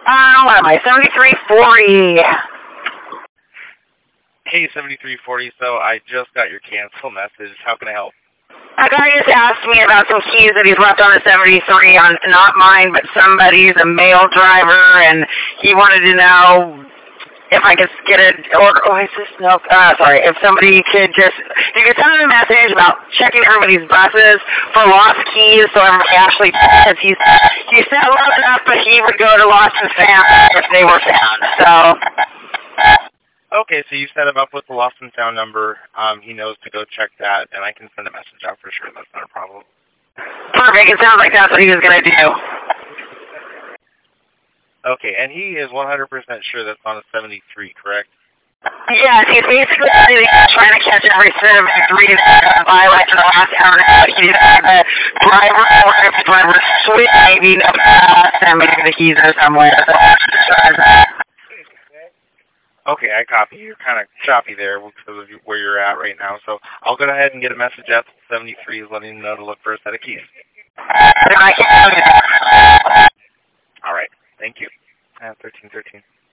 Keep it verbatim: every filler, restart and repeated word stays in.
Uh, what am I, seventy-three forty. Hey, seventy-three forty, so I just got your cancel message. How can I help? A guy just asked me about some keys that he's left on a seventy-three, on not mine, but somebody's, a male driver, and he wanted to know if I could get it, or, oh, is this, no, uh, sorry, if somebody could just, you could send him a message about checking everybody's buses for lost keys, so everybody actually, because he's, he said low enough, but he would go to lost and found if they were found, so. Okay, so you set him up with the lost and found number. Um, he knows to go check that, and I can send a message out for sure. That's not a problem. Perfect. It sounds like that's what he was going to do. Okay, and he is one hundred percent sure that's on a seventy-three, correct? Yes, he's basically trying to catch every set of reading by like in the last hour and a half. He didn't have the driver, or if the driver switch, maybe, no, and maybe the keys are somewhere. Okay, I copy. You're kind of choppy there because of where you're at right now. So I'll go ahead and get a message out to seventy-three letting him know to look for a set of keys.